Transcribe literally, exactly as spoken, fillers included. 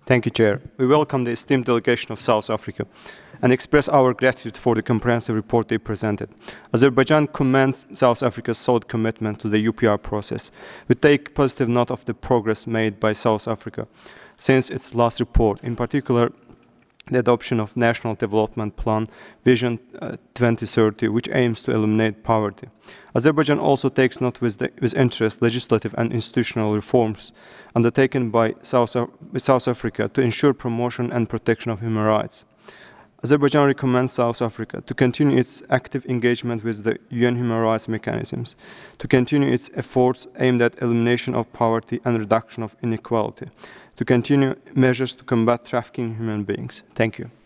Thank you, Chair. We welcome the esteemed delegation of South Africa and express our gratitude for the comprehensive report they presented. Azerbaijan commends South Africa's solid commitment to the U P R process. We take positive note of the progress made by South Africa since its last report, in particular the adoption of National Development Plan Vision uh, twenty thirty, which aims to eliminate poverty. Azerbaijan also takes note with, the, with interest legislative and institutional reforms undertaken by South, South Africa to ensure promotion and protection of human rights. Azerbaijan recommends South Africa to continue its active engagement with the U N human rights mechanisms, to continue its efforts aimed at elimination of poverty and reduction of inequality, to continue measures to combat trafficking in human beings. Thank you.